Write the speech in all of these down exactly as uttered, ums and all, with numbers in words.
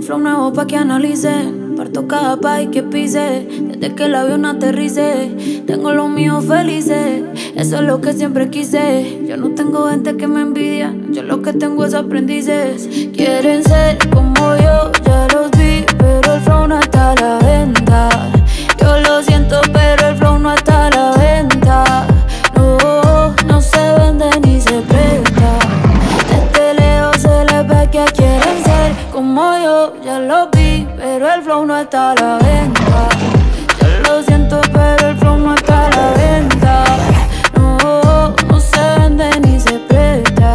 un flow nuevo pa' que analicen. Parto cada país que pise, desde que el avión aterrice. Tengo los míos felices, eso es lo que siempre quise. Yo no tengo gente que me envidia, yo lo que tengo es aprendices. Quieren ser como yo, ya los vi, pero el flow no está a la venta. Yo lo siento, pero el flow no está a la venta. No, no se vende ni se presta. Desde lejos se les ve que quieren ser como yo, ya lo vi, pero el flow no está a la venta. Yo lo siento, pero el flow no está a la venta. No, no se vende ni se presta.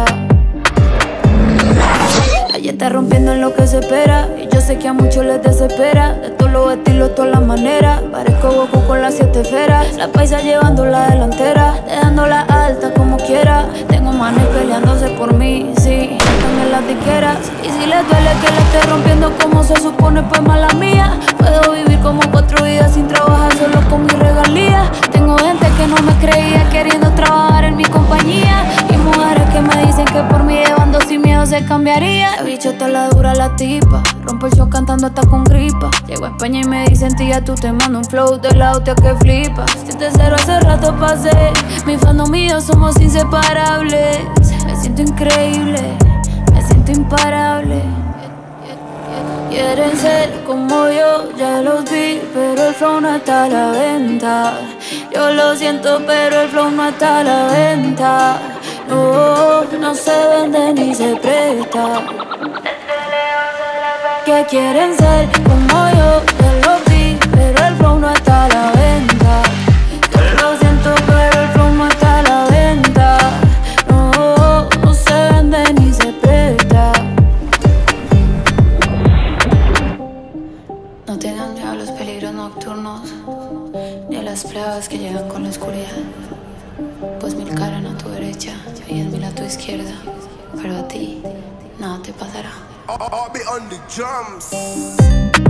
Ella está rompiendo en lo que se espera, y yo sé que a muchos les desespera. De todos los estilos, todas las maneras, parezco Goku con las siete esferas. La paisa llevando la delantera, dejándola alta como quiera. Tengo manes peleándose por mí, sí, también las tiqueras. Y si les duele que la esté rompiendo como se supone, pues mala mía. Puedo vivir como cuatro vidas sin trabajar, solo con mi regalía. Tengo gente que no me creía queriendo trabajar en mi compañía, y mujeres que me dicen que por mí llevando sin miedo se cambiaría. La bichota la dura la tipa, rompe el show cantando hasta con gripa. Llego a España y me dicen tía, tú te mando un flow de la hostia que flipa. siete cero hace rato pasé, mi fandom y yo somos inseparables. Me siento increíble, me siento imparable. Quieren ser como yo, ya los vi, pero el flow no está a la venta. Yo lo siento, pero el flow no está a la venta. No, no se vende ni se presta. Que quieren ser como yo, ya lo vi, pero el flow no está a la venta. Yo lo siento, pero el flow no está a la venta. No, no se vende ni se presta. No tengan miedo a los peligros nocturnos, ni a las pruebas que llegan con la oscuridad. Pues mil caras a tu derecha y diez mil a tu izquierda, pero a ti nada te pasará. I'll be on the drums.